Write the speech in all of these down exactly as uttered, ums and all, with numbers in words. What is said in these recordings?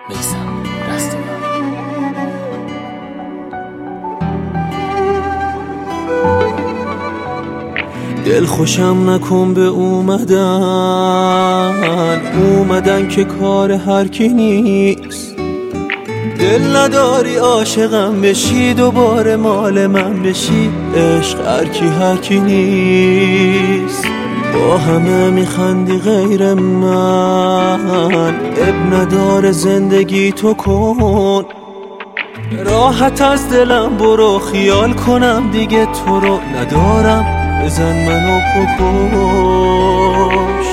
میثم رستگار. دل خوشم نکن به اومدن اومدن که کار هر کی نیست. دل نداری عاشقم بشی دوباره مال من بشی، عشق هر کی هر کی نیست. با همه میخندی غیر من، اب نداره زندگی تو کن. راحت از دلم برو، خیال کنم دیگه تو رو ندارم، بزن منو بکش.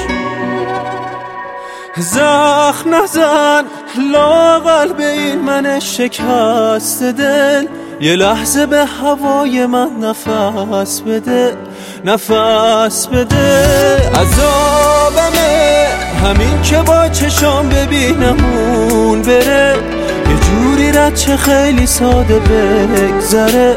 زخم نزن لااقل به این من شکست دل، یه لحظه به هوای من نفس بده، نفس بده. عذابمه همین که با چشام ببینمون بره، یه جوری رد چه خیلی ساده بگذره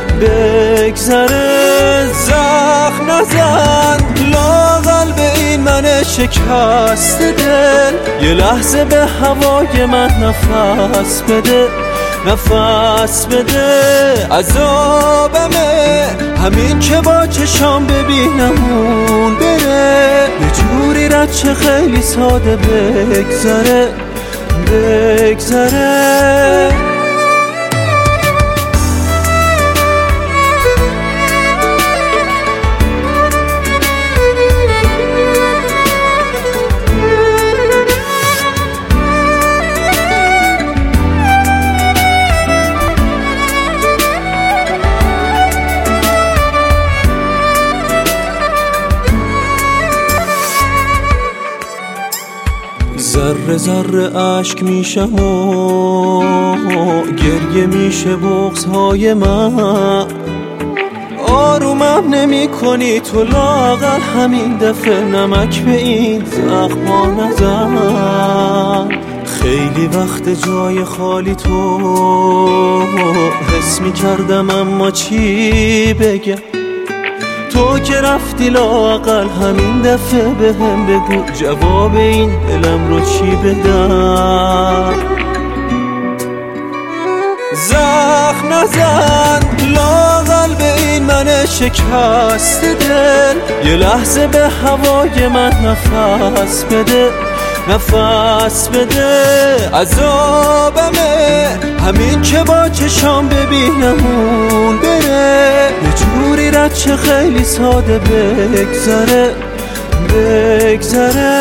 بگذره. زخم نزن لااقل به این من شکست دل، یه لحظه به هوای من نفس بده، نفس بده. عذابمه همین که با چشام ببینمون بره، یه جوری رد چه خیلی ساده بگذره بگذره. ذره ذره عشق میشم و گریه میشه بغض‌های من. آرومم نمی کنی تو لااقل همین دفعه نمک به این زخما نزن. خیلی وقت جای خالی تو حس میکردم اما چی بگم. تو که رفتی لااقل همین دفعه به هم بگو جواب این دلم رو چی بدم. زخم نزن لااقل به این من شکست دل، یه لحظه به هوای من نفس بده، نفس بده. عذابمه همین که با چشام ببینمون بره، یه جوری رد چه خیلی ساده بگذره بگذره.